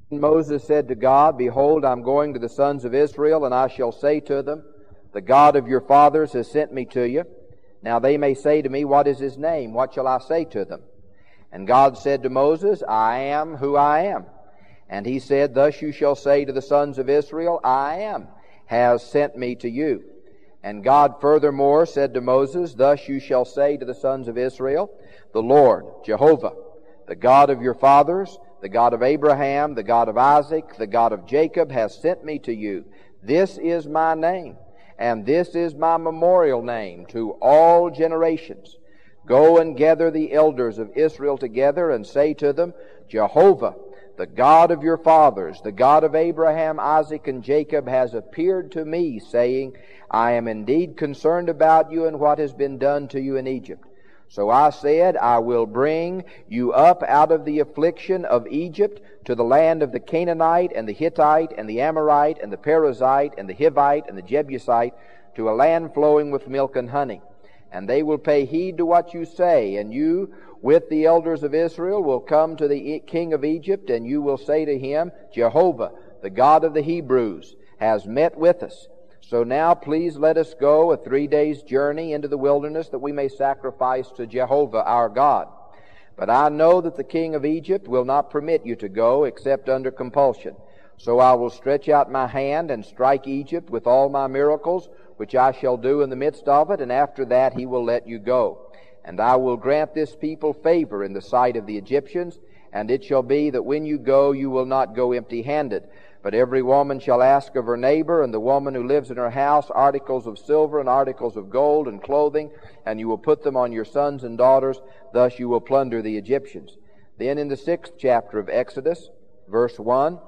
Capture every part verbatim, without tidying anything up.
Moses said to God, Behold, I'm going to the sons of Israel, and I shall say to them, The God of your fathers has sent me to you. Now they may say to me, What is his name? What shall I say to them? And God said to Moses, I am who I am. And he said, Thus you shall say to the sons of Israel, I am, has sent me to you. And God furthermore said to Moses, Thus you shall say to the sons of Israel, The Lord, Jehovah, the God of your fathers, the God of Abraham, the God of Isaac, the God of Jacob, has sent me to you. This is my name, and this is my memorial name to all generations. Go and gather the elders of Israel together, and say to them, Jehovah, the God of your fathers, the God of Abraham, Isaac, and Jacob, has appeared to me, saying, I am indeed concerned about you and what has been done to you in Egypt. So I said, I will bring you up out of the affliction of Egypt to the land of the Canaanite, and the Hittite, and the Amorite, and the Perizzite, and the Hivite, and the Jebusite, to a land flowing with milk and honey. And they will pay heed to what you say, and you with the elders of Israel will come to the king of Egypt, and you will say to him, Jehovah, the God of the Hebrews, has met with us. So now please let us go a three days' journey into the wilderness, that we may sacrifice to Jehovah our God. But I know that the king of Egypt will not permit you to go except under compulsion. So I will stretch out my hand and strike Egypt with all my miracles, which I shall do in the midst of it, and after that he will let you go. And I will grant this people favor in the sight of the Egyptians, and it shall be that when you go, you will not go empty-handed. But every woman shall ask of her neighbor, and the woman who lives in her house, articles of silver and articles of gold and clothing, and you will put them on your sons and daughters. Thus you will plunder the Egyptians. Then in the sixth chapter of Exodus, verse one,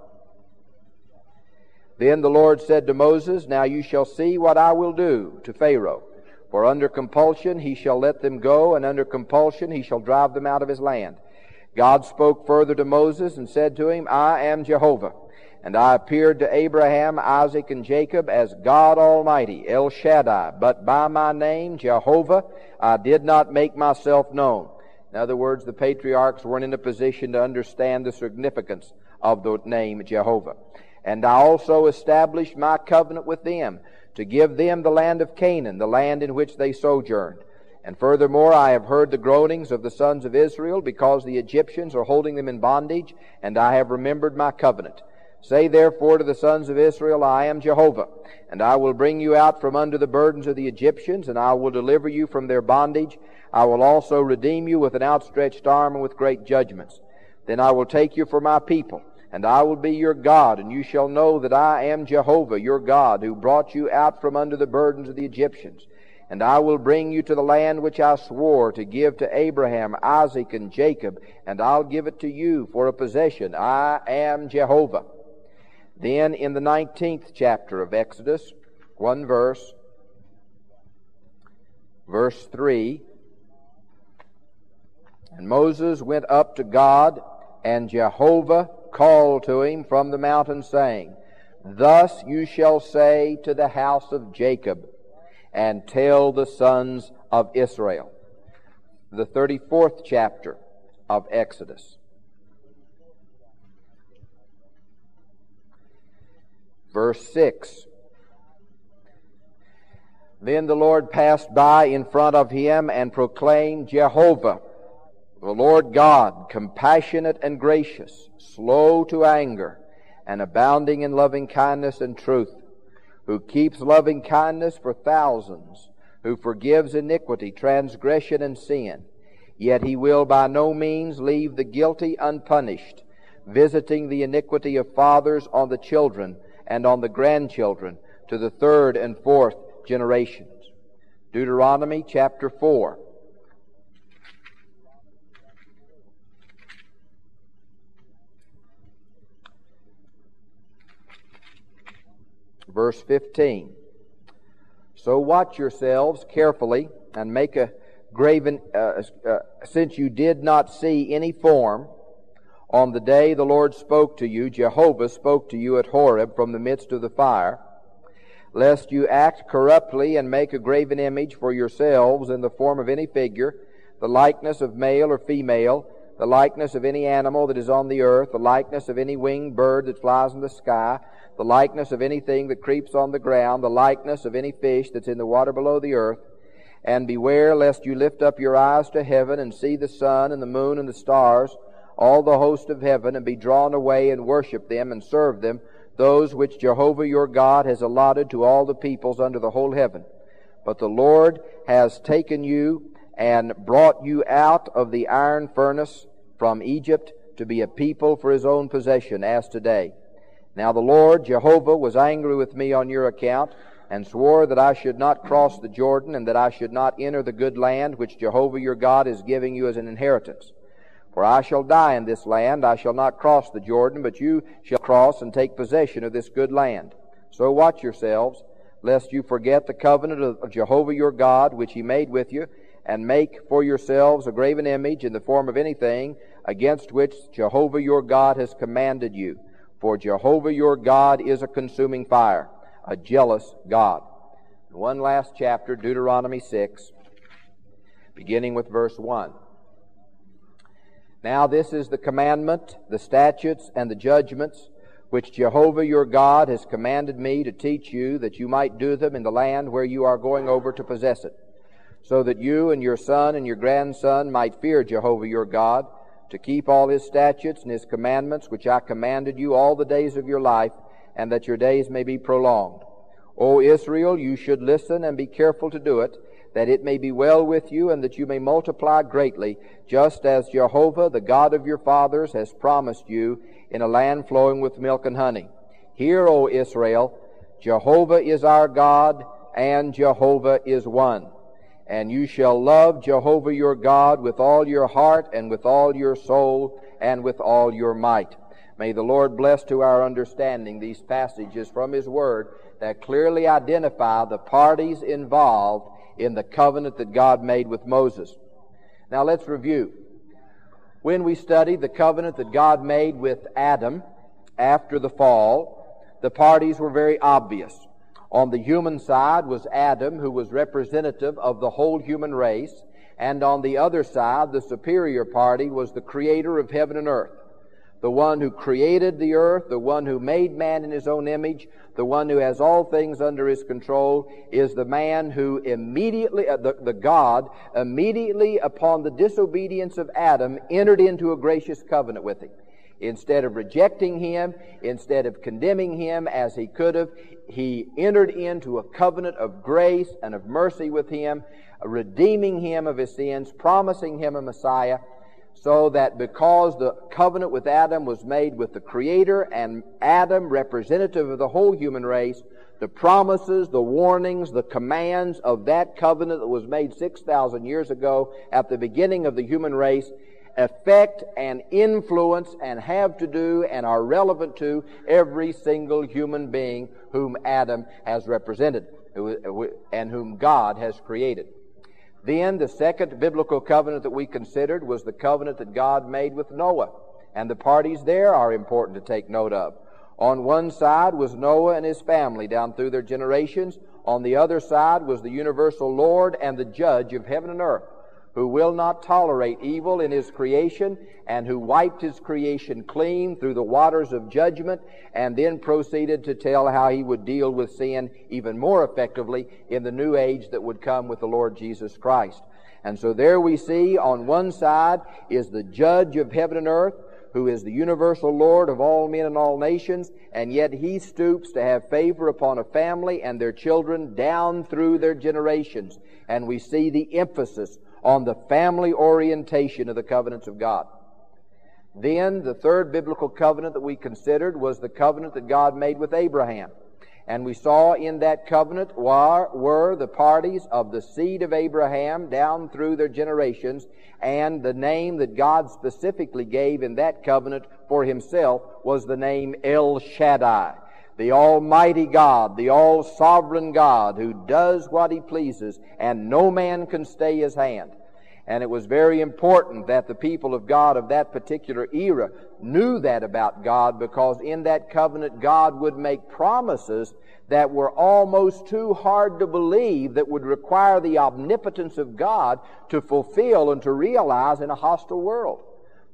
Then the Lord said to Moses, Now you shall see what I will do to Pharaoh. For under compulsion he shall let them go, and under compulsion he shall drive them out of his land. God spoke further to Moses and said to him, I am Jehovah. And I appeared to Abraham, Isaac, and Jacob as God Almighty, El Shaddai. But by my name, Jehovah, I did not make myself known. In other words, the patriarchs weren't in a position to understand the significance of the name Jehovah. And I also established my covenant with them, to give them the land of Canaan, the land in which they sojourned. And furthermore, I have heard the groanings of the sons of Israel, because the Egyptians are holding them in bondage, and I have remembered my covenant. Say therefore to the sons of Israel, I am Jehovah, and I will bring you out from under the burdens of the Egyptians, and I will deliver you from their bondage. I will also redeem you with an outstretched arm and with great judgments. Then I will take you for my people, and I will be your God, and you shall know that I am Jehovah, your God, who brought you out from under the burdens of the Egyptians. And I will bring you to the land which I swore to give to Abraham, Isaac, and Jacob, and I'll give it to you for a possession. I am Jehovah. Then in the nineteenth chapter of Exodus, one verse, verse three, And Moses went up to God, and Jehovah called to him from the mountain, saying, Thus you shall say to the house of Jacob, and tell the sons of Israel. The thirty-fourth chapter of Exodus. Verse six. Then the Lord passed by in front of him and proclaimed, Jehovah, the Lord God, compassionate and gracious, slow to anger, and abounding in loving kindness and truth, who keeps loving kindness for thousands, who forgives iniquity, transgression, and sin. Yet he will by no means leave the guilty unpunished, visiting the iniquity of fathers on the children and on the grandchildren to the third and fourth generations. Deuteronomy chapter four. Verse fifteen. So watch yourselves carefully, and make a graven, uh, uh, since you did not see any form, on the day the Lord spoke to you, Jehovah spoke to you at Horeb from the midst of the fire, lest you act corruptly and make a graven image for yourselves in the form of any figure, the likeness of male or female, the likeness of any animal that is on the earth, the likeness of any winged bird that flies in the sky, the likeness of anything that creeps on the ground, the likeness of any fish that's in the water below the earth. And beware lest you lift up your eyes to heaven and see the sun and the moon and the stars, all the host of heaven, and be drawn away and worship them and serve them, those which Jehovah your God has allotted to all the peoples under the whole heaven. But the Lord has taken you and brought you out of the iron furnace from Egypt to be a people for his own possession, as today. Now the Lord Jehovah was angry with me on your account, and swore that I should not cross the Jordan, and that I should not enter the good land which Jehovah your God is giving you as an inheritance. For I shall die in this land, I shall not cross the Jordan, but you shall cross and take possession of this good land. So watch yourselves, lest you forget the covenant of Jehovah your God, which he made with you, and make for yourselves a graven image in the form of anything, against which Jehovah your God has commanded you. For Jehovah your God is a consuming fire, a jealous God. One last chapter, Deuteronomy six, beginning with verse one. Now this is the commandment, the statutes, and the judgments, which Jehovah your God has commanded me to teach you, that you might do them in the land where you are going over to possess it, so that you and your son and your grandson might fear Jehovah your God, to keep all his statutes and his commandments, which I commanded you all the days of your life, and that your days may be prolonged. O Israel, you should listen and be careful to do it, that it may be well with you, and that you may multiply greatly, just as Jehovah, the God of your fathers, has promised you, in a land flowing with milk and honey. Hear, O Israel, Jehovah is our God, and Jehovah is one. And you shall love Jehovah your God with all your heart, and with all your soul, and with all your might. May the Lord bless to our understanding these passages from his word that clearly identify the parties involved in the covenant that God made with Moses. Now let's review. When we studied the covenant that God made with Adam after the fall, the parties were very obvious. On the human side was Adam, who was representative of the whole human race, and on the other side, the superior party was the creator of heaven and earth. The one who created the earth, the one who made man in his own image, the one who has all things under his control, is the man who immediately, uh, the, the God, immediately upon the disobedience of Adam, entered into a gracious covenant with him. Instead of rejecting him, instead of condemning him as he could have, he entered into a covenant of grace and of mercy with him, redeeming him of his sins, promising him a Messiah, so that because the covenant with Adam was made with the Creator and Adam, representative of the whole human race, the promises, the warnings, the commands of that covenant that was made six thousand years ago at the beginning of the human race affect and influence and have to do and are relevant to every single human being whom Adam has represented and whom God has created. Then the second biblical covenant that we considered was the covenant that God made with Noah. And the parties there are important to take note of. On one side was Noah and his family down through their generations. On the other side was the universal Lord and the judge of heaven and earth, who will not tolerate evil in his creation, and who wiped his creation clean through the waters of judgment, and then proceeded to tell how he would deal with sin even more effectively in the new age that would come with the Lord Jesus Christ. And so there we see on one side is the judge of heaven and earth, who is the universal Lord of all men and all nations, and yet he stoops to have favor upon a family and their children down through their generations. And we see the emphasis on the family orientation of the covenants of God. Then the third biblical covenant that we considered was the covenant that God made with Abraham. And we saw in that covenant were, were the parties of the seed of Abraham down through their generations, and the name that God specifically gave in that covenant for himself was the name El Shaddai, the Almighty God, the all-sovereign God who does what he pleases, and no man can stay his hand. And it was very important that the people of God of that particular era knew that about God, because in that covenant God would make promises that were almost too hard to believe, that would require the omnipotence of God to fulfill and to realize in a hostile world.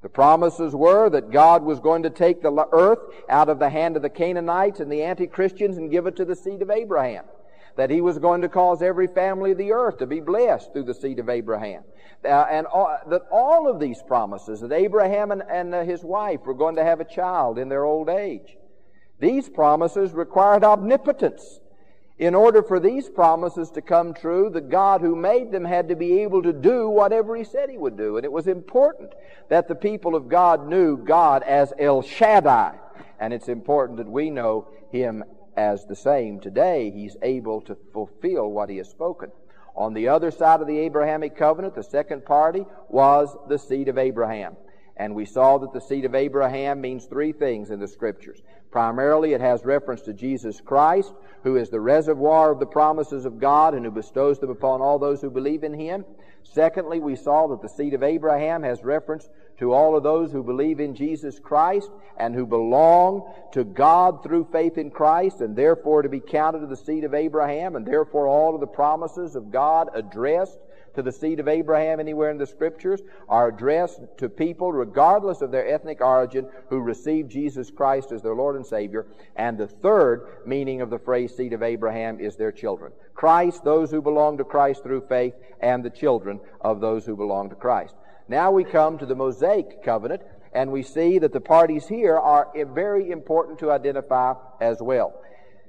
The promises were that God was going to take the earth out of the hand of the Canaanites and the anti-Christians and give it to the seed of Abraham. That He was going to cause every family of the earth to be blessed through the seed of Abraham. Uh, and all, that all of these promises, that Abraham and, and uh, his wife were going to have a child in their old age. These promises required omnipotence. In order for these promises to come true, the God who made them had to be able to do whatever He said He would do. And it was important that the people of God knew God as El Shaddai. And it's important that we know Him as the same. Today, He's able to fulfill what He has spoken. On the other side of the Abrahamic covenant, the second party was the seed of Abraham. And we saw that the seed of Abraham means three things in the Scriptures. Primarily, it has reference to Jesus Christ, who is the reservoir of the promises of God and who bestows them upon all those who believe in Him. Secondly, we saw that the seed of Abraham has reference to all of those who believe in Jesus Christ and who belong to God through faith in Christ, and therefore to be counted to the seed of Abraham, and therefore all of the promises of God addressed to the seed of Abraham anywhere in the Scriptures are addressed to people regardless of their ethnic origin who receive Jesus Christ as their Lord and Savior. And the third meaning of the phrase seed of Abraham is their children. Christ, those who belong to Christ through faith, and the children of those who belong to Christ. Now we come to the Mosaic covenant, and we see that the parties here are very important to identify as well.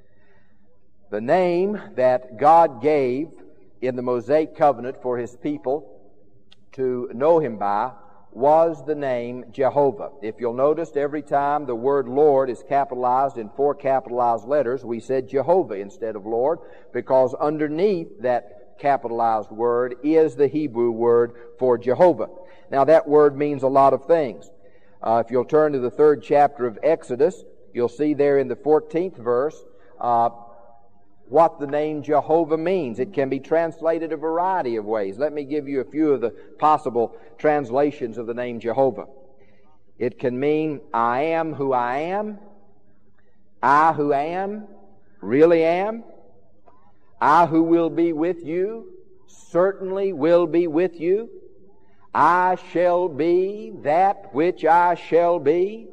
The name that God gave in the Mosaic covenant for His people to know Him by was the name Jehovah. If you'll notice, every time the word Lord is capitalized in four capitalized letters, we said Jehovah instead of Lord, because underneath that capitalized word is the Hebrew word for Jehovah. Now that word means a lot of things. Uh, if you'll turn to the third chapter of Exodus, you'll see there in the fourteenth verse uh, what the name Jehovah means. It can be translated a variety of ways. Let me give you a few of the possible translations of the name Jehovah. It can mean I am who I am, I who am, really am, I who will be with you, certainly will be with you, I shall be that which I shall be,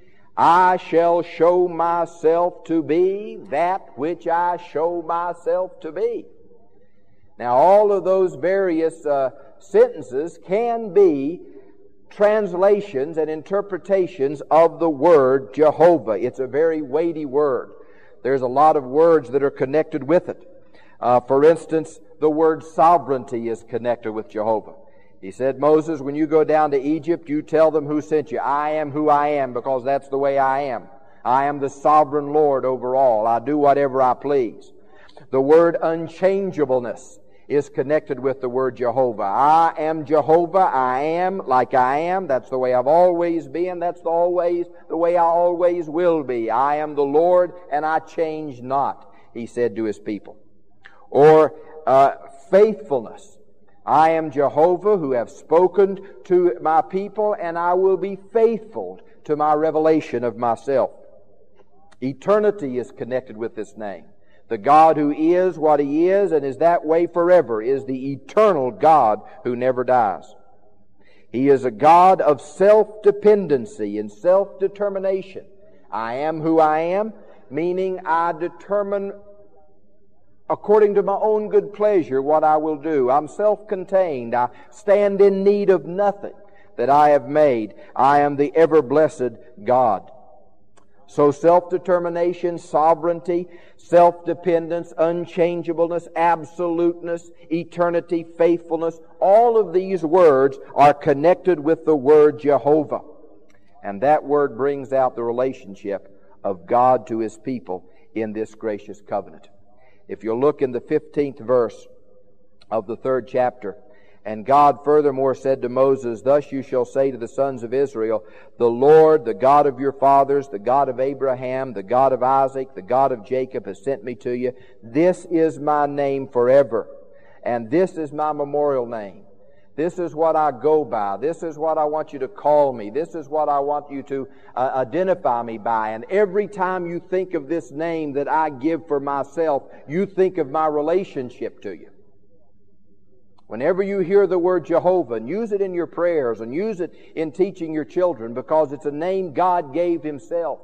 I shall show myself to be that which I show myself to be. Now, all of those various uh, sentences can be translations and interpretations of the word Jehovah. It's a very weighty word. There's a lot of words that are connected with it. Uh, for instance, the word sovereignty is connected with Jehovah. He said, Moses, when you go down to Egypt, you tell them who sent you. I am who I am, because that's the way I am. I am the sovereign Lord over all. I do whatever I please. The word unchangeableness is connected with the word Jehovah. I am Jehovah. I am like I am. That's the way I've always been. That's the always the way I always will be. I am the Lord, and I change not, He said to His people. Or uh, faithfulness. I am Jehovah who have spoken to my people, and I will be faithful to my revelation of myself. Eternity is connected with this name. The God who is what He is and is that way forever is the eternal God who never dies. He is a God of self-dependency and self-determination. I am who I am, meaning I determine according to my own good pleasure what I will do. I'm self-contained. I stand in need of nothing that I have made. I am the ever-blessed God. So self-determination, sovereignty, self-dependence, unchangeableness, absoluteness, eternity, faithfulness, all of these words are connected with the word Jehovah. And that word brings out the relationship of God to His people in this gracious covenant. If you'll look in the fifteenth verse of the third chapter, and God furthermore said to Moses, Thus you shall say to the sons of Israel, The Lord, the God of your fathers, the God of Abraham, the God of Isaac, the God of Jacob has sent me to you. This is my name forever, and this is my memorial name. This is what I go by. This is what I want you to call me. This is what I want you to uh, identify me by. And every time you think of this name that I give for myself, you think of my relationship to you. Whenever you hear the word Jehovah, and use it in your prayers and use it in teaching your children, because it's a name God gave Himself.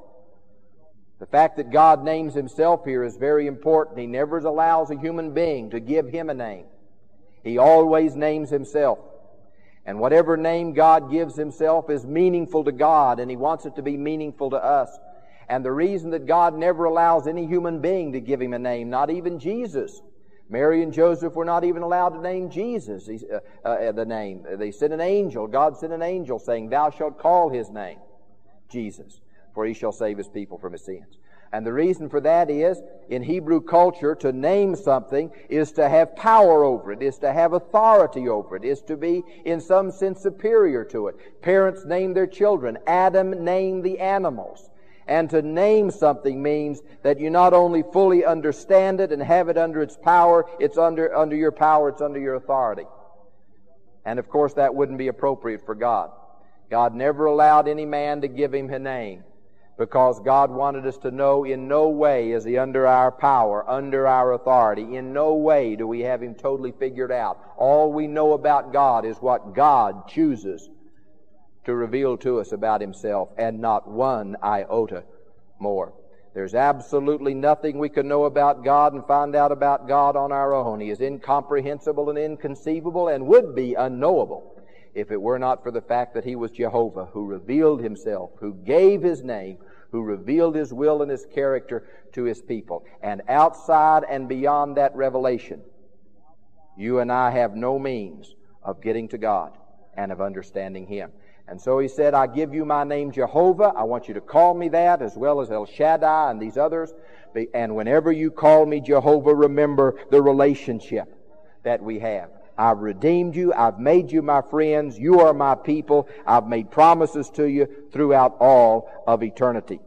The fact that God names Himself here is very important. He never allows a human being to give Him a name. He always names Himself. And whatever name God gives Himself is meaningful to God, and He wants it to be meaningful to us. And the reason that God never allows any human being to give Him a name, not even Jesus. Mary and Joseph were not even allowed to name Jesus, uh, uh, the name. They sent an angel. God sent an angel saying, "Thou shalt call His name Jesus, for He shall save His people from his sins." And the reason for that is, in Hebrew culture, to name something is to have power over it, is to have authority over it, is to be, in some sense, superior to it. Parents name their children. Adam named the animals. And to name something means that you not only fully understand it and have it under its power, it's under, under your power, it's under your authority. And of course that wouldn't be appropriate for God. God never allowed any man to give Him a name, because God wanted us to know in no way is He under our power, under our authority. In no way do we have Him totally figured out. All we know about God is what God chooses to reveal to us about Himself, and not one iota more. There's absolutely nothing we can know about God and find out about God on our own. He is incomprehensible and inconceivable and would be unknowable if it were not for the fact that He was Jehovah, who revealed Himself, who gave His name, who revealed His will and His character to His people. And outside and beyond that revelation, you and I have no means of getting to God and of understanding Him. And so He said, "I give you my name Jehovah. I want you to call me that, as well as El Shaddai and these others. And whenever you call me Jehovah, remember the relationship that we have. I've redeemed you. I've made you my friends. You are my people. I've made promises to you throughout all of eternity."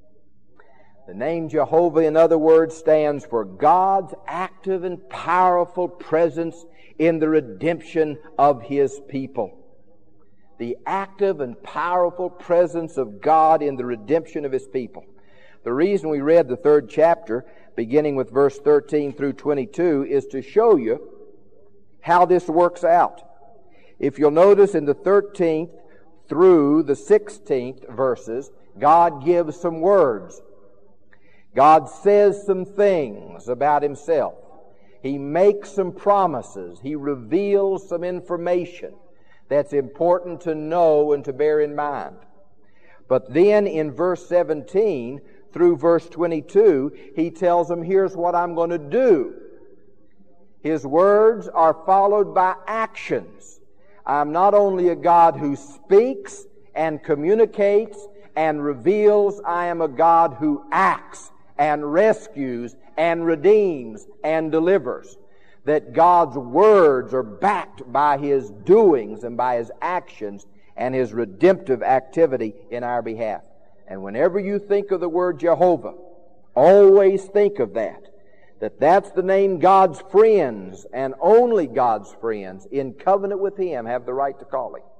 The name Jehovah, in other words, stands for God's active and powerful presence in the redemption of His people. The active and powerful presence of God in the redemption of His people. The reason we read the third chapter, beginning with verse thirteen through twenty-two, is to show you how this works out. If you'll notice in the thirteenth through the sixteenth verses, God gives some words. God says some things about Himself. He makes some promises. He reveals some information that's important to know and to bear in mind. But then in verse seventeen through verse twenty-two, He tells them, here's what I'm going to do. His words are followed by actions. I'm not only a God who speaks and communicates and reveals, I am a God who acts and rescues and redeems and delivers. That God's words are backed by His doings and by His actions and His redemptive activity in our behalf. And whenever you think of the word Jehovah, always think of that. That that's the name God's friends, and only God's friends in covenant with Him have the right to call Him.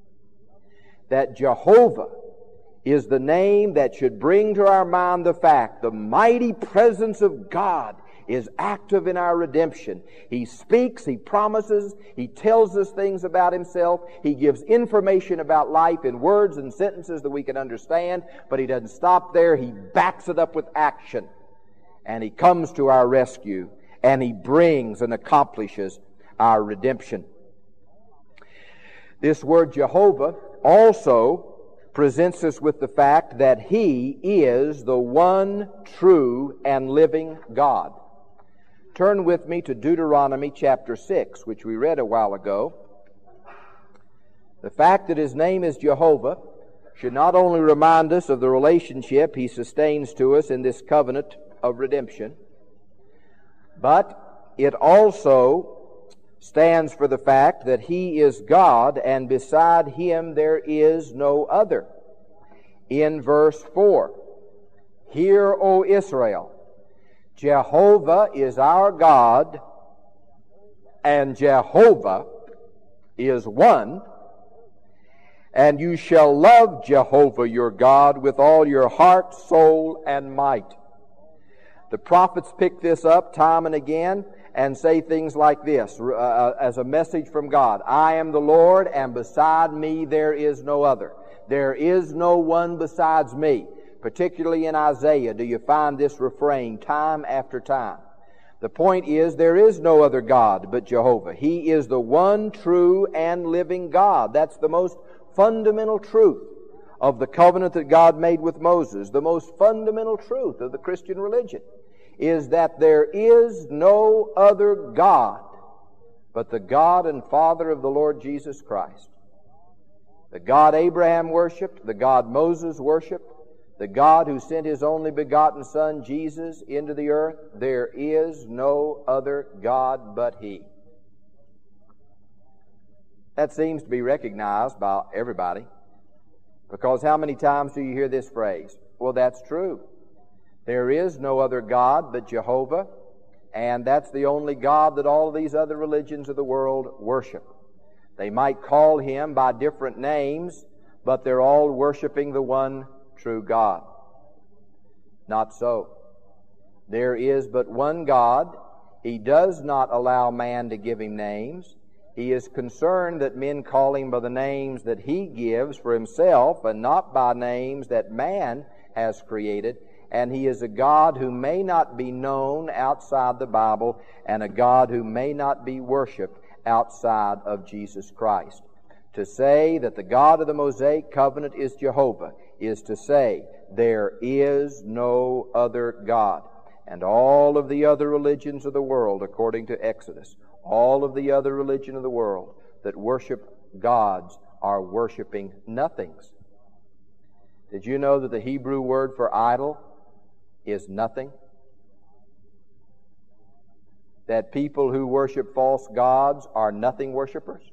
That Jehovah is the name that should bring to our mind the fact the mighty presence of God is active in our redemption. He speaks, He promises, He tells us things about Himself, He gives information about life in words and sentences that we can understand, but He doesn't stop there. He backs it up with action. And He comes to our rescue, and He brings and accomplishes our redemption. This word Jehovah also presents us with the fact that He is the one true and living God. Turn with me to Deuteronomy chapter six, which we read a while ago. The fact that His name is Jehovah should not only remind us of the relationship He sustains to us in this covenant of redemption, but it also stands for the fact that He is God, and beside Him there is no other. In verse four, "Hear, O Israel, Jehovah is our God, and Jehovah is one, and you shall love Jehovah your God with all your heart, soul, and might." The prophets pick this up time and again, and say things like this uh, as a message from God. I am the Lord, and beside me there is no other. There is no one besides me. Particularly in Isaiah do you find this refrain time after time. The point is, there is no other God but Jehovah. He is the one true and living God. That's the most fundamental truth of the covenant that God made with Moses. The most fundamental truth of the Christian religion is that there is no other God but the God and Father of the Lord Jesus Christ. The God Abraham worshiped, the God Moses worshiped, the God who sent His only begotten Son, Jesus, into the earth, there is no other God but He. That seems to be recognized by everybody. Because how many times do you hear this phrase? Well, that's true. There is no other God but Jehovah, and that's the only God that all of these other religions of the world worship. They might call Him by different names, but they're all worshiping the one true God. Not so. There is but one God. He does not allow man to give Him names. He is concerned that men call Him by the names that He gives for Himself and not by names that man has created. And He is a God who may not be known outside the Bible and a God who may not be worshiped outside of Jesus Christ. To say that the God of the Mosaic covenant is Jehovah is to say there is no other God. And all of the other religions of the world, according to Exodus, all of the other religion of the world that worship gods are worshiping nothings. Did you know that the Hebrew word for idol is nothing? That people who worship false gods are nothing worshipers?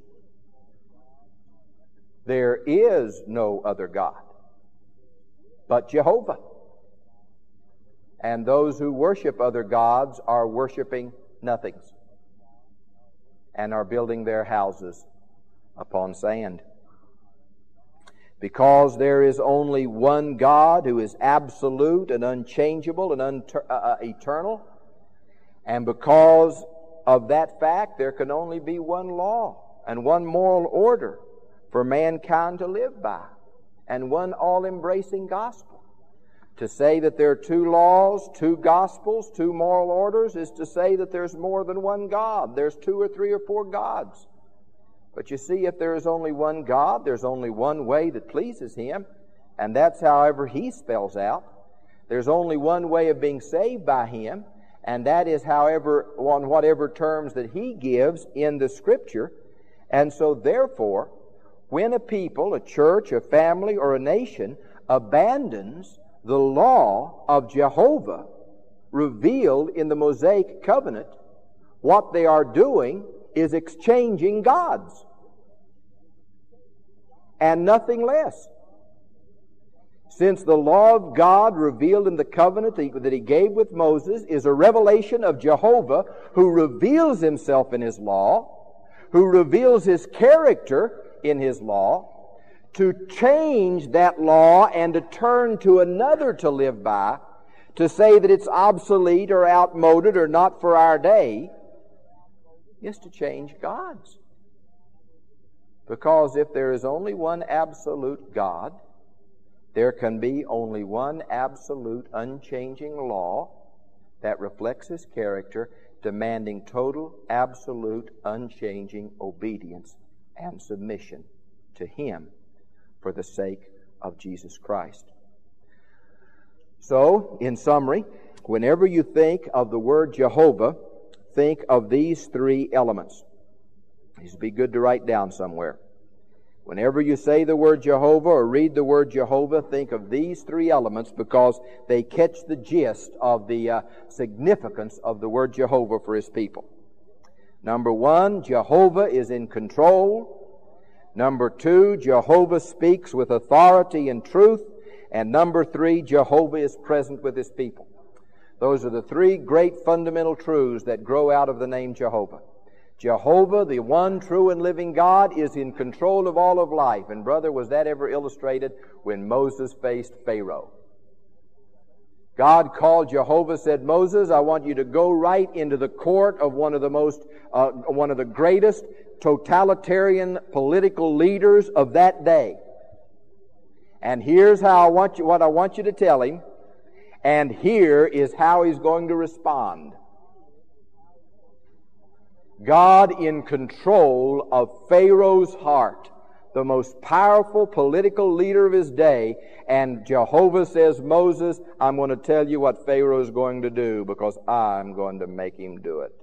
There is no other God but Jehovah. And those who worship other gods are worshiping nothings and are building their houses upon sand. Because there is only one God who is absolute and unchangeable and unter- uh, eternal, and because of that fact, there can only be one law and one moral order for mankind to live by, and one all-embracing gospel. To say that there are two laws, two gospels, two moral orders is to say that there's more than one God. There's two or three or four gods. But you see, if there is only one God, there's only one way that pleases Him, and that's however He spells out. There's only one way of being saved by Him, and that is however, on whatever terms that He gives in the Scripture. And so therefore, when a people, a church, a family, or a nation abandons the law of Jehovah revealed in the Mosaic covenant, what they are doing is exchanging gods and nothing less. Since the law of God revealed in the covenant that He gave with Moses is a revelation of Jehovah, who reveals Himself in His law, who reveals His character in His law, to change that law and to turn to another to live by, to say that it's obsolete or outmoded or not for our day, is to change gods. Because if there is only one absolute God, there can be only one absolute unchanging law that reflects His character, demanding total, absolute, unchanging obedience and submission to Him for the sake of Jesus Christ. So, in summary, whenever you think of the word Jehovah, think of these three elements. These would be good to write down somewhere. Whenever you say the word Jehovah or read the word Jehovah, think of these three elements because they catch the gist of the uh, significance of the word Jehovah for His people. Number one, Jehovah is in control. Number two, Jehovah speaks with authority and truth. And number three, Jehovah is present with His people. Those are the three great fundamental truths that grow out of the name Jehovah. Jehovah, the one true and living God, is in control of all of life. And brother, was that ever illustrated when Moses faced Pharaoh? God called Jehovah, said, Moses, I want you to go right into the court of one of the most, uh, one of the greatest totalitarian political leaders of that day. And here's how I want you, what I want you to tell him, and here is how he's going to respond. God in control of Pharaoh's heart, the most powerful political leader of his day, and Jehovah says, Moses, I'm going to tell you what Pharaoh's going to do because I'm going to make him do it.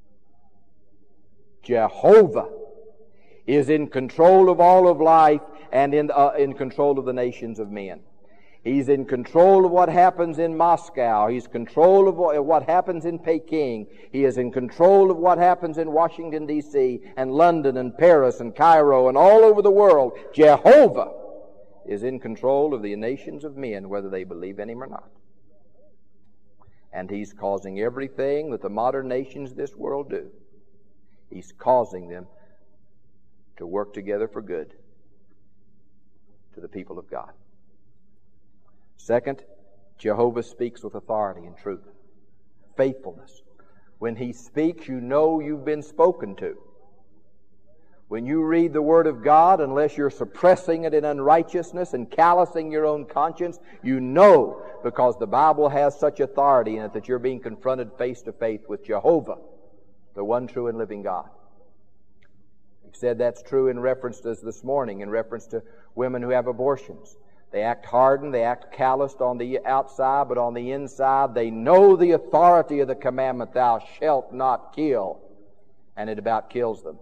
Jehovah is in control of all of life and in, uh, in control of the nations of men. He's in control of what happens in Moscow. He's in control of what happens in Peking. He is in control of what happens in Washington, D C and London and Paris and Cairo and all over the world. Jehovah is in control of the nations of men, whether they believe in Him or not. And He's causing everything that the modern nations of this world do. He's causing them to work together for good to the people of God. Second, Jehovah speaks with authority and truth. Faithfulness. When He speaks, you know you've been spoken to. When you read the Word of God, unless you're suppressing it in unrighteousness and callousing your own conscience, you know, because the Bible has such authority in it, that you're being confronted face to face with Jehovah, the one true and living God. We've said that's true in reference to this morning, in reference to women who have abortions. They act hardened, they act calloused on the outside, but on the inside they know the authority of the commandment, thou shalt not kill, and it about kills them.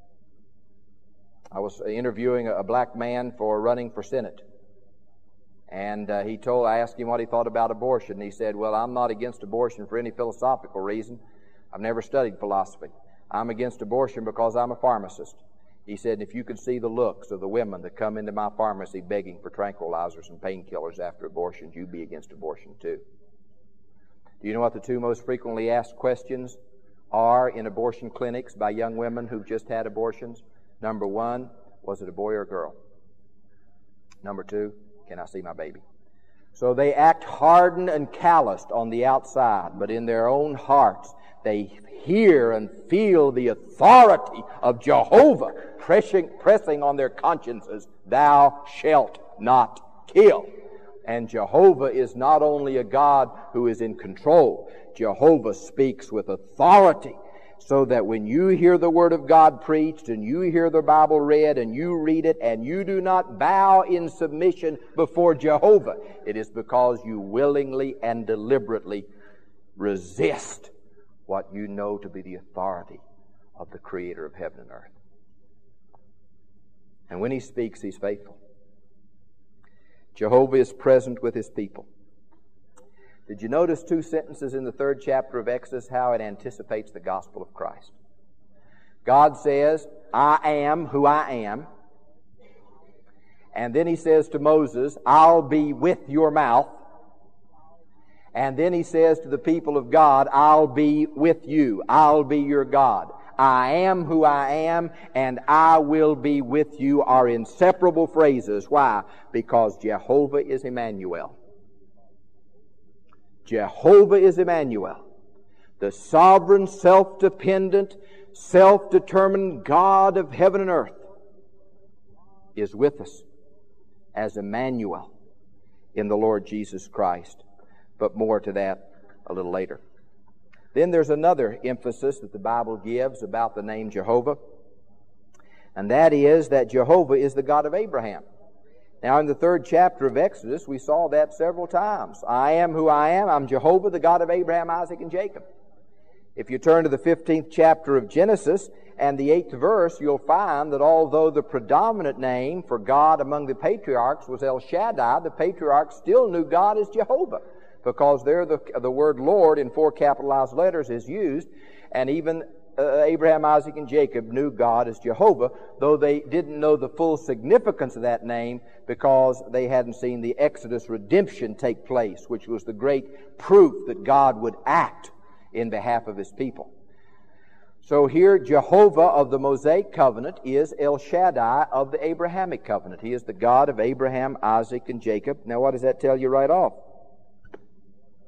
I was interviewing a black man for running for Senate, and uh, he told, I asked him what he thought about abortion, and he said, well, I'm not against abortion for any philosophical reason. I've never studied philosophy. I'm against abortion because I'm a pharmacist. He said, if you could see the looks of the women that come into my pharmacy begging for tranquilizers and painkillers after abortions, you'd be against abortion too. Do you know what the two most frequently asked questions are in abortion clinics by young women who've just had abortions? Number one, was it a boy or a girl? Number two, can I see my baby? So they act hardened and calloused on the outside, but in their own hearts they hear and feel the authority of Jehovah pressing, pressing on their consciences, thou shalt not kill. And Jehovah is not only a God who is in control, Jehovah speaks with authority, so that when you hear the Word of God preached and you hear the Bible read and you read it and you do not bow in submission before Jehovah, it is because you willingly and deliberately resist what you know to be the authority of the Creator of heaven and earth. And when He speaks, He's faithful. Jehovah is present with His people. Did you notice two sentences in the third chapter of Exodus, how it anticipates the gospel of Christ? God says, I am who I am. And then He says to Moses, I'll be with your mouth. And then He says to the people of God, I'll be with you. I'll be your God. I am who I am, and I will be with you are inseparable phrases. Why? Because Jehovah is Emmanuel. Jehovah is Emmanuel. The sovereign, self-dependent, self-determined God of heaven and earth is with us as Emmanuel in the Lord Jesus Christ. But more to that a little later. Then there's another emphasis that the Bible gives about the name Jehovah, and that is that Jehovah is the God of Abraham. Now, in the third chapter of Exodus, we saw that several times. I am who I am. I'm Jehovah, the God of Abraham, Isaac, and Jacob. If you turn to the fifteenth chapter of Genesis and the eighth verse, you'll find that although the predominant name for God among the patriarchs was El Shaddai, the patriarchs still knew God as Jehovah, because there the, the word Lord in four capitalized letters is used, and even uh, Abraham, Isaac, and Jacob knew God as Jehovah, though they didn't know the full significance of that name because they hadn't seen the Exodus redemption take place, which was the great proof that God would act in behalf of His people. So here, Jehovah of the Mosaic covenant is El Shaddai of the Abrahamic covenant. He is the God of Abraham, Isaac, and Jacob. Now, what does that tell you right off?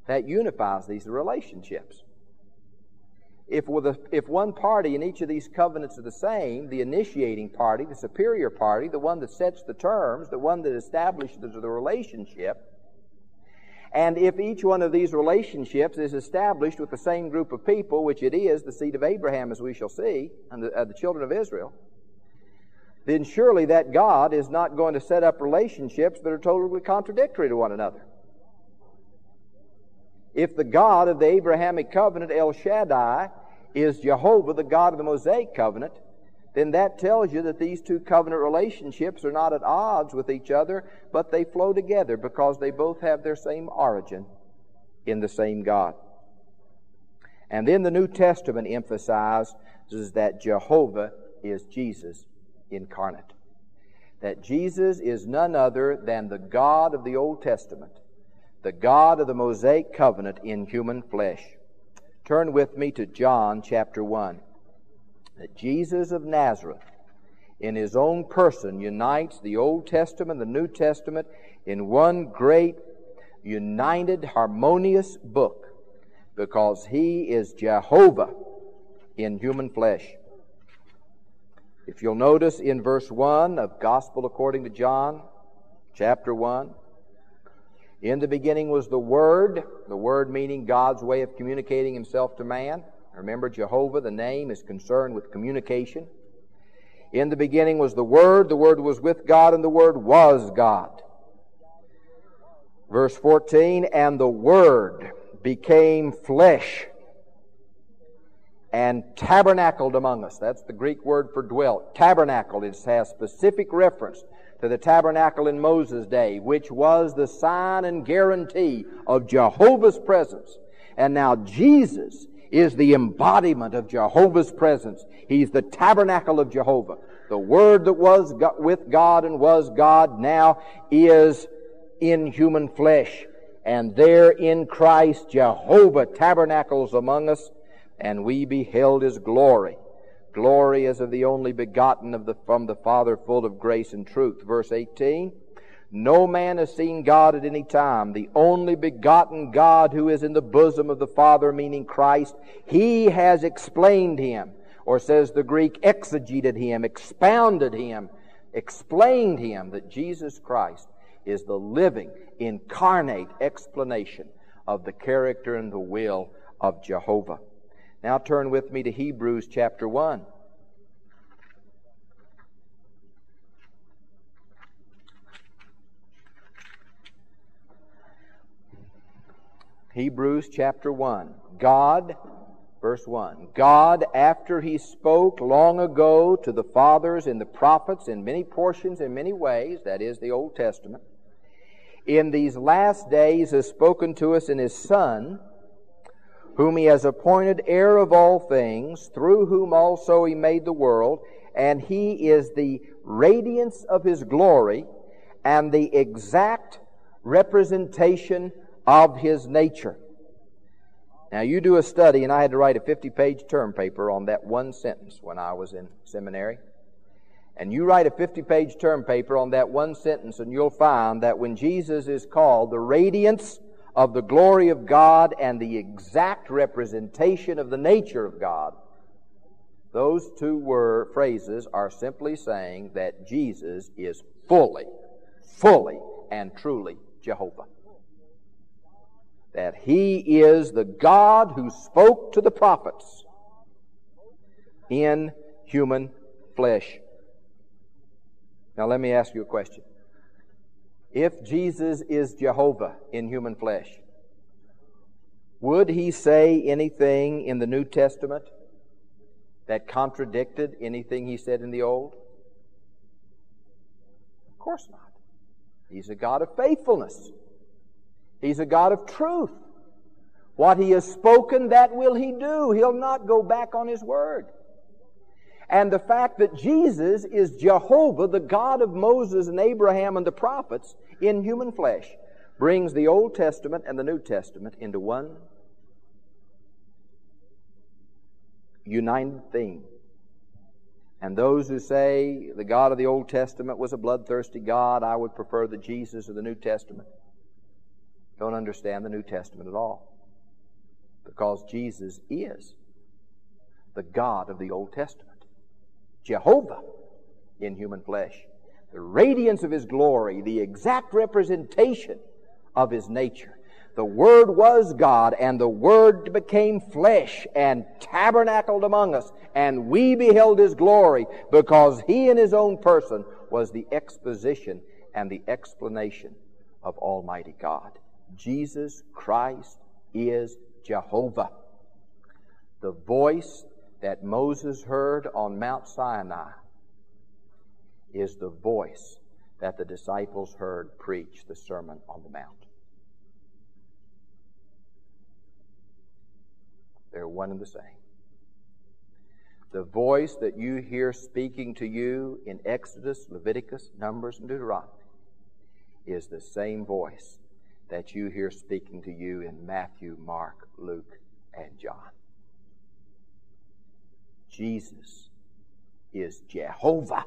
That unifies these relationships. If, with a, if one party in each of these covenants are the same, the initiating party, the superior party, the one that sets the terms, the one that establishes the relationship, and if each one of these relationships is established with the same group of people, which it is, the seed of Abraham, as we shall see, and the, uh, the children of Israel, then surely that God is not going to set up relationships that are totally contradictory to one another. If the God of the Abrahamic covenant, El Shaddai, is Jehovah, the God of the Mosaic covenant, then that tells you that these two covenant relationships are not at odds with each other, but they flow together because they both have their same origin in the same God. And then the New Testament emphasizes that Jehovah is Jesus incarnate. That Jesus is none other than the God of the Old Testament, the God of the Mosaic covenant in human flesh. Turn with me to John chapter one. That Jesus of Nazareth, in His own person, unites the Old Testament and the New Testament in one great, united, harmonious book, because He is Jehovah in human flesh. If you'll notice in verse one of Gospel according to John, chapter one, in the beginning was the Word, the Word meaning God's way of communicating Himself to man. Remember, Jehovah, the name, is concerned with communication. In the beginning was the Word, the Word was with God, and the Word was God. Verse fourteen, and the Word became flesh and tabernacled among us. That's the Greek word for dwelt. Tabernacle, it has specific reference to the tabernacle in Moses' day, which was the sign and guarantee of Jehovah's presence. And now Jesus is the embodiment of Jehovah's presence. He's the tabernacle of Jehovah. The Word that was with God and was God now is in human flesh. And there in Christ, Jehovah tabernacles among us, and we beheld His glory. Glory as of the only begotten of the, from the Father, full of grace and truth. Verse eighteen, no man has seen God at any time. The only begotten God who is in the bosom of the Father, meaning Christ, He has explained Him, or says the Greek, exegeted Him, expounded Him, explained Him, that Jesus Christ is the living, incarnate explanation of the character and the will of Jehovah. Now turn with me to Hebrews chapter one. Hebrews chapter one. God, verse one. God, after He spoke long ago to the fathers and the prophets in many portions, in many ways, that is the Old Testament, in these last days has spoken to us in His Son, whom He has appointed heir of all things, through whom also He made the world, and He is the radiance of His glory and the exact representation of His nature. Now you do a study, and I had to write a fifty-page term paper on that one sentence when I was in seminary. And you write a fifty-page term paper on that one sentence, and you'll find that when Jesus is called the radiance of the glory of God and the exact representation of the nature of God, those two word phrases are simply saying that Jesus is fully, fully and truly Jehovah. That He is the God who spoke to the prophets in human flesh. Now let me ask you a question. If Jesus is Jehovah in human flesh, would He say anything in the New Testament that contradicted anything He said in the Old? Of course not. He's a God of faithfulness. He's a God of truth. What He has spoken, that will He do. He'll not go back on His word. And the fact that Jesus is Jehovah, the God of Moses and Abraham and the prophets in human flesh, brings the Old Testament and the New Testament into one united theme. And those who say the God of the Old Testament was a bloodthirsty God, I would prefer the Jesus of the New Testament. don't understand the New Testament at all. Because Jesus is the God of the Old Testament. Jehovah in human flesh. The radiance of His glory, the exact representation of His nature. The Word was God, and the Word became flesh and tabernacled among us, and we beheld His glory, because He in His own person was the exposition and the explanation of Almighty God. Jesus Christ is Jehovah. The voice that Moses heard on Mount Sinai is the voice that the disciples heard preach the Sermon on the Mount. They're one and the same. The voice that you hear speaking to you in Exodus, Leviticus, Numbers, and Deuteronomy is the same voice that you hear speaking to you in Matthew, Mark, Luke, and John. Jesus is Jehovah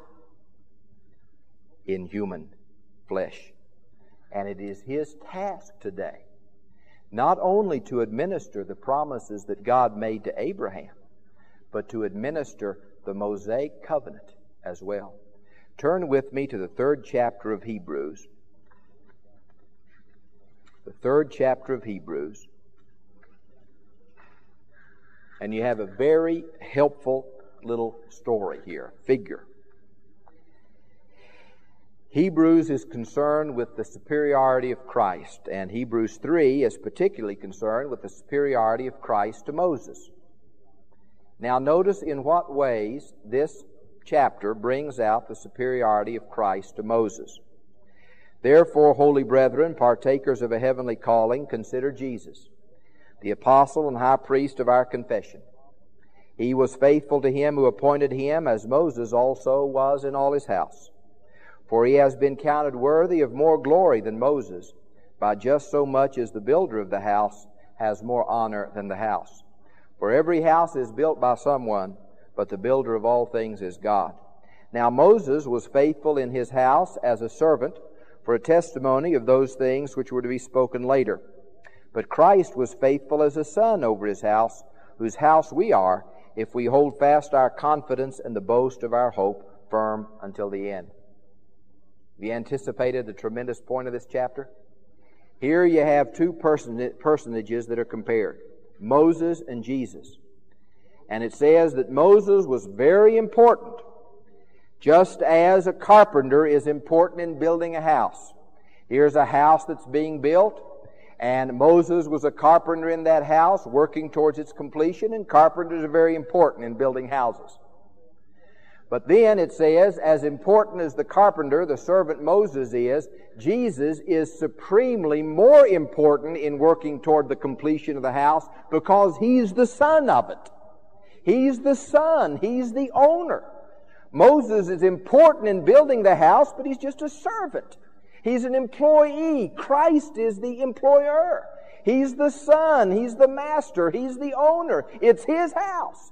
in human flesh. And it is His task today not only to administer the promises that God made to Abraham, but to administer the Mosaic covenant as well. Turn with me to the third chapter of Hebrews. The third chapter of Hebrews. And you have a very helpful little story here, figure. Hebrews is concerned with the superiority of Christ, and Hebrews three is particularly concerned with the superiority of Christ to Moses. Now notice in what ways this chapter brings out the superiority of Christ to Moses. Therefore, holy brethren, partakers of a heavenly calling, consider Jesus, the apostle and high priest of our confession. He was faithful to Him who appointed him, as Moses also was in all his house. For he has been counted worthy of more glory than Moses, by just so much as the builder of the house has more honor than the house. For every house is built by someone, but the builder of all things is God. Now Moses was faithful in his house as a servant, for a testimony of those things which were to be spoken later. But Christ was faithful as a son over His house, whose house we are, if we hold fast our confidence and the boast of our hope firm until the end. Have you anticipated the tremendous point of this chapter? Here you have two person, personages that are compared, Moses and Jesus. And it says that Moses was very important, just as a carpenter is important in building a house. Here's a house that's being built, and Moses was a carpenter in that house working towards its completion, and carpenters are very important in building houses. But then it says, as important as the carpenter, the servant Moses is, Jesus is supremely more important in working toward the completion of the house, because He's the son of it. He's the son. He's the owner. Moses is important in building the house, but he's just a servant. He's an employee. Christ is the employer. He's the son. He's the master. He's the owner. It's His house.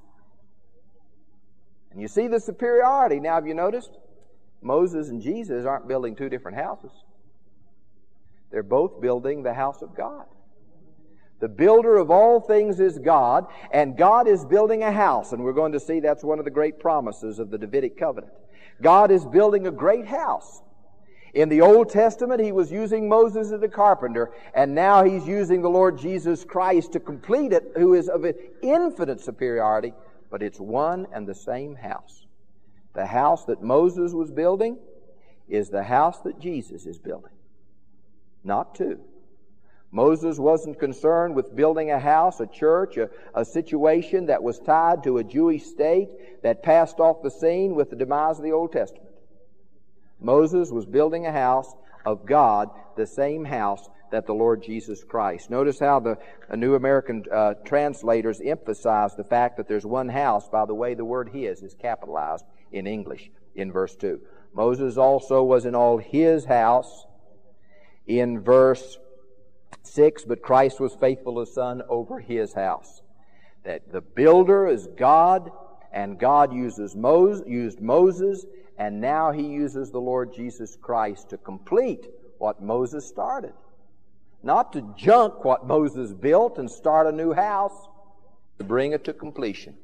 And you see the superiority. Now, have you noticed? Moses and Jesus aren't building two different houses. They're both building the house of God. The builder of all things is God, and God is building a house. And we're going to see that's one of the great promises of the Davidic covenant. God is building a great house. In the Old Testament, He was using Moses as a carpenter, and now He's using the Lord Jesus Christ to complete it, who is of infinite superiority. But it's one and the same house. The house that Moses was building is the house that Jesus is building. Not two. Moses wasn't concerned with building a house, a church, a, a situation that was tied to a Jewish state that passed off the scene with the demise of the Old Testament. Moses was building a house of God, the same house that the Lord Jesus Christ. Notice how the uh, New American uh, translators emphasize the fact that there's one house by the way the word His is capitalized in English in verse two. Moses also was in all his house in verse six, but Christ was faithful as son over His house. That the builder is God, and God uses Moses, used Moses, and now He uses the Lord Jesus Christ to complete what Moses started. not to junk what Moses built and start a new house, to bring it to completion.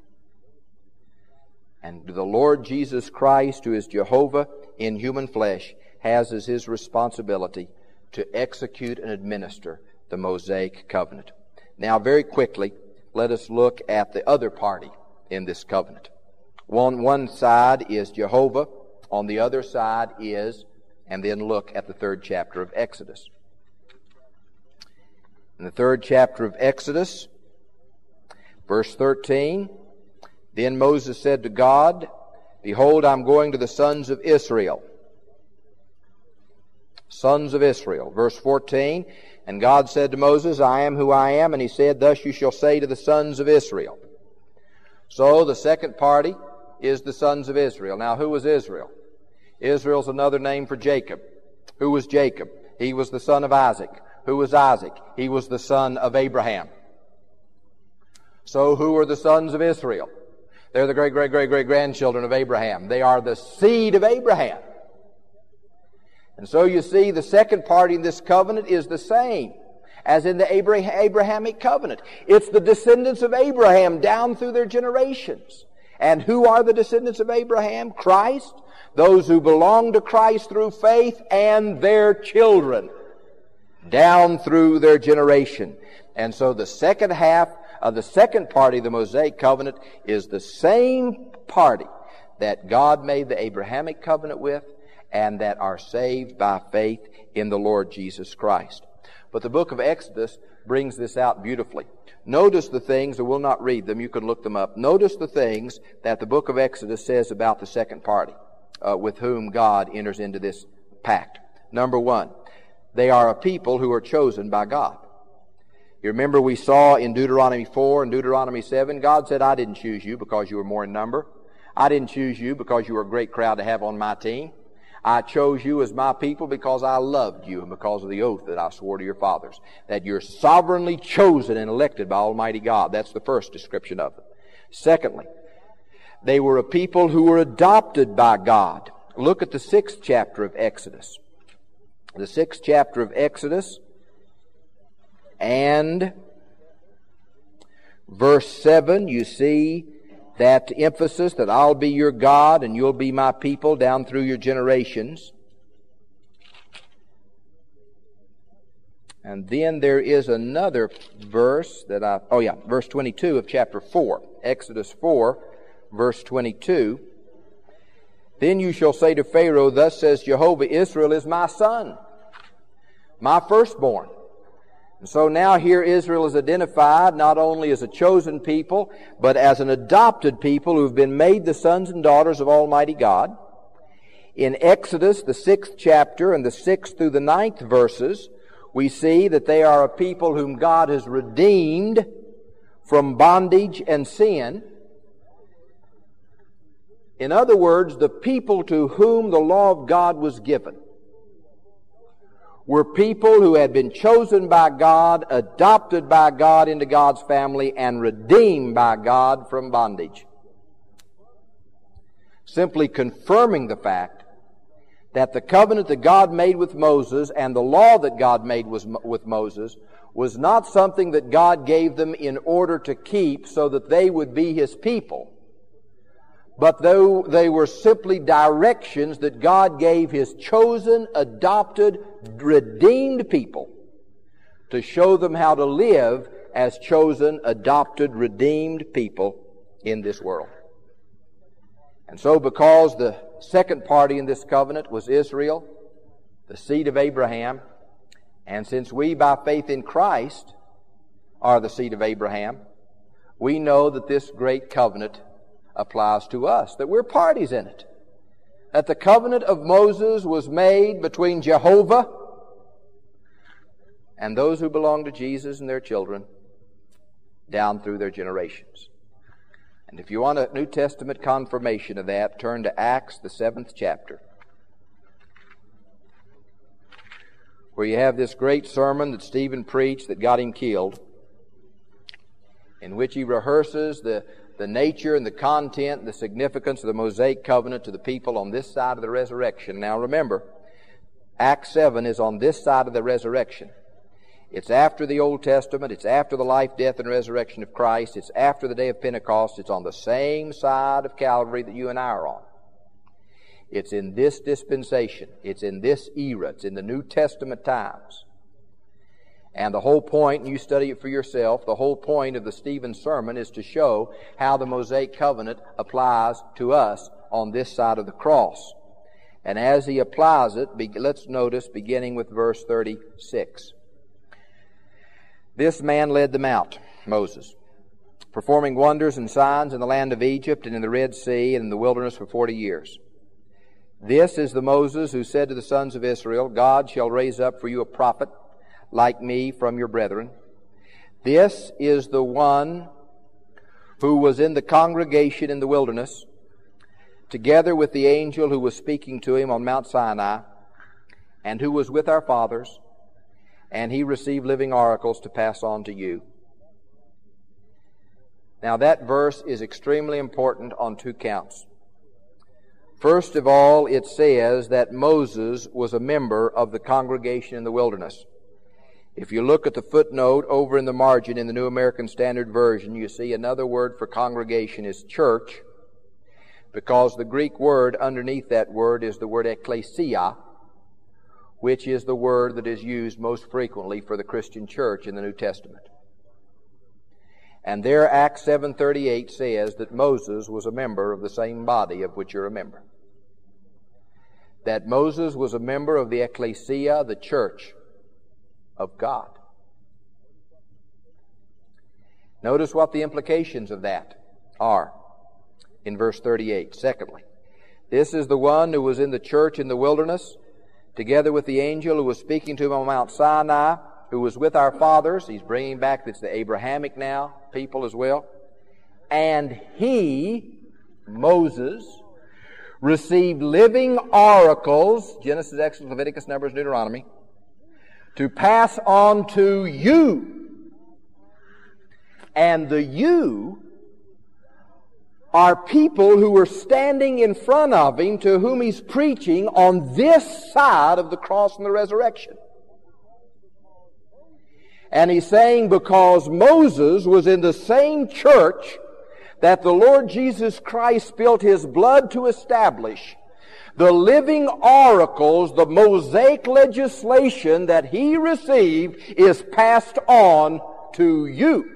And the Lord Jesus Christ, who is Jehovah in human flesh, has as His responsibility to execute and administer the Mosaic covenant. Now, very quickly, let us look at the other party in this covenant. On one side is Jehovah, on the other side is, and then look at the third chapter of Exodus. In the third chapter of Exodus, verse thirteen, then Moses said to God, behold, I'm going to the sons of Israel. Sons of Israel. Verse fourteen, and God said to Moses, I am who I am, and He said, thus you shall say to the sons of Israel. So the second party is the sons of Israel. Now, who was Israel? Israel's another name for Jacob. Who was Jacob? He was the son of Isaac. Who was Isaac? He was the son of Abraham. So who are the sons of Israel? They're the great, great, great, great grandchildren of Abraham. They are the seed of Abraham. And so you see, the second party in this covenant is the same as in the Abrahamic covenant. It's the descendants of Abraham down through their generations. And who are the descendants of Abraham? Christ, those who belong to Christ through faith, and their children down through their generation. And so the second half of the second party of the Mosaic covenant is the same party that God made the Abrahamic covenant with, and that are saved by faith in the Lord Jesus Christ. But the book of Exodus brings this out beautifully. Notice the things, and we'll not read them, you can look them up. Notice the things that the book of Exodus says about the second party uh, with whom God enters into this pact. Number one, they are a people who are chosen by God. You remember we saw in Deuteronomy four and Deuteronomy seven, God said, I didn't choose you because you were more in number. I didn't choose you because you were a great crowd to have on my team. I chose you as my people because I loved you and because of the oath that I swore to your fathers, that you're sovereignly chosen and elected by Almighty God. That's the first description of them. Secondly, they were a people who were adopted by God. Look at the sixth chapter of Exodus. The sixth chapter of Exodus and verse seven, you see that emphasis that I'll be your God and you'll be my people down through your generations. And then there is another verse that I, oh yeah, verse twenty-two of chapter four. Exodus four, verse twenty-two. Then you shall say to Pharaoh, thus says Jehovah, Israel is my son, my firstborn. And so now here Israel is identified not only as a chosen people, but as an adopted people who have been made the sons and daughters of Almighty God. In Exodus, the sixth chapter, and the sixth through the ninth verses, we see that they are a people whom God has redeemed from bondage and sin. In other words, the people to whom the law of God was given were people who had been chosen by God, adopted by God into God's family, and redeemed by God from bondage. Simply confirming the fact that the covenant that God made with Moses and the law that God made was, with Moses was not something that God gave them in order to keep so that they would be His people, but though they were simply directions that God gave His chosen, adopted, redeemed people to show them how to live as chosen, adopted, redeemed people in this world. And so because the second party in this covenant was Israel, the seed of Abraham, and since we by faith in Christ are the seed of Abraham, we know that this great covenant applies to us, that we're parties in it. That the covenant of Moses was made between Jehovah and those who belong to Jesus and their children down through their generations. And if you want a New Testament confirmation of that, turn to Acts, the seventh chapter, where you have this great sermon that Stephen preached that got him killed, in which he rehearses the the nature and the content and the significance of the Mosaic covenant to the people on this side of the resurrection. Now remember, Acts seven is on this side of the resurrection. It's after the Old Testament. It's after the life, death, and resurrection of Christ. It's after the day of Pentecost. It's on the same side of Calvary that you and I are on. It's in this dispensation. It's in this era. It's in the New Testament times. And the whole point, and you study it for yourself, the whole point of the Stephen sermon is to show how the Mosaic covenant applies to us on this side of the cross. And as he applies it, let's notice beginning with verse thirty-six. This man led them out, Moses, performing wonders and signs in the land of Egypt and in the Red Sea and in the wilderness for forty years. This is the Moses who said to the sons of Israel, God shall raise up for you a prophet like me from your brethren. This is the one who was in the congregation in the wilderness, together with the angel who was speaking to him on Mount Sinai, and who was with our fathers, and he received living oracles to pass on to you. Now that verse is extremely important on two counts. First of all, it says that Moses was a member of the congregation in the wilderness. If you look at the footnote over in the margin in the New American Standard Version, you see another word for congregation is church, because the Greek word underneath that word is the word ekklesia, which is the word that is used most frequently for the Christian church in the New Testament. And there Acts seven thirty-eight says that Moses was a member of the same body of which you're a member. That Moses was a member of the ekklesia, the church of God. Notice what the implications of that are in verse thirty-eight. Secondly, this is the one who was in the church in the wilderness, together with the angel who was speaking to him on Mount Sinai, who was with our fathers. He's bringing back, it's the Abrahamic now, people as well. And he, Moses, received living oracles, Genesis, Exodus, Leviticus, Numbers, Deuteronomy, to pass on to you. And the you are people who are standing in front of him, to whom he's preaching on this side of the cross and the resurrection. And he's saying because Moses was in the same church that the Lord Jesus Christ spilled his blood to establish, the living oracles, the Mosaic legislation that he received is passed on to you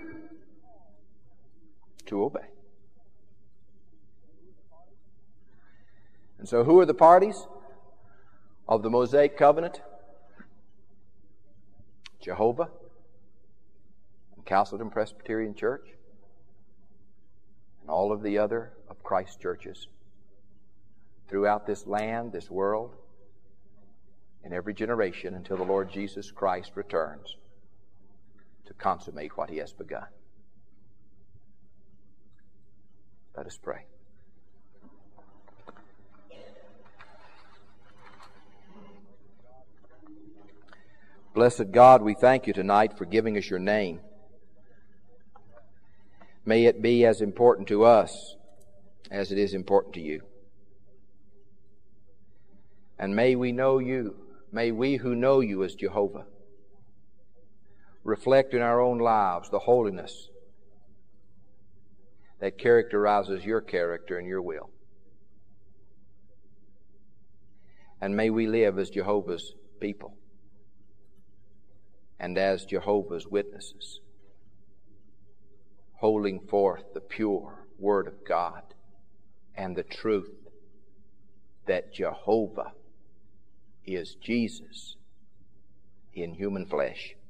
to obey. And so who are the parties of the Mosaic covenant? Jehovah, and Castleton Presbyterian Church, and all of the other of Christ's churches throughout this land, this world, in every generation until the Lord Jesus Christ returns to consummate what he has begun. Let us pray. Blessed God, we thank you tonight for giving us your name. May it be as important to us as it is important to you. And may we know you, may we who know you as Jehovah reflect in our own lives the holiness that characterizes your character and your will. And may we live as Jehovah's people and as Jehovah's witnesses, holding forth the pure Word of God and the truth that Jehovah is Jesus in human flesh.